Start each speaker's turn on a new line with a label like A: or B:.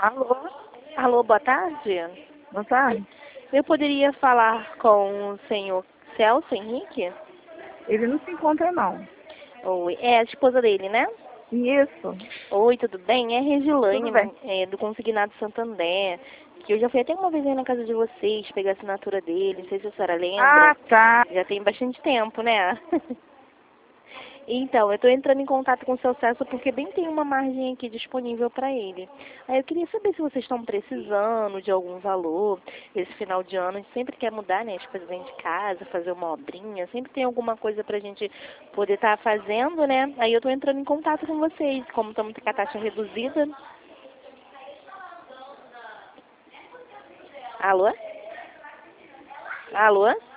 A: Alô?
B: Alô, boa tarde.
A: Boa tarde.
B: Eu poderia falar com o senhor Celso Henrique?
A: Ele não se encontra, não.
B: Oi, é a esposa dele, né?
A: Isso.
B: Oi, tudo bem? É
A: Tudo
B: Regilane,
A: bem.
B: do Consignado Santander, que eu já fui até uma vez aí na casa de vocês pegar a assinatura dele, não sei se a senhora lembra.
A: Ah, tá.
B: Já tem bastante tempo, né? Então, eu estou entrando em contato com o seu Celso porque bem tem uma margem aqui disponível para ele. Aí eu queria saber se vocês estão precisando de algum valor. Esse final de ano a gente sempre quer mudar, né? As coisas dentro de casa, fazer uma obrinha, sempre tem alguma coisa para a gente poder estar fazendo, né? Aí eu estou entrando em contato com vocês, como estamos com a taxa reduzida. Alô? Alô?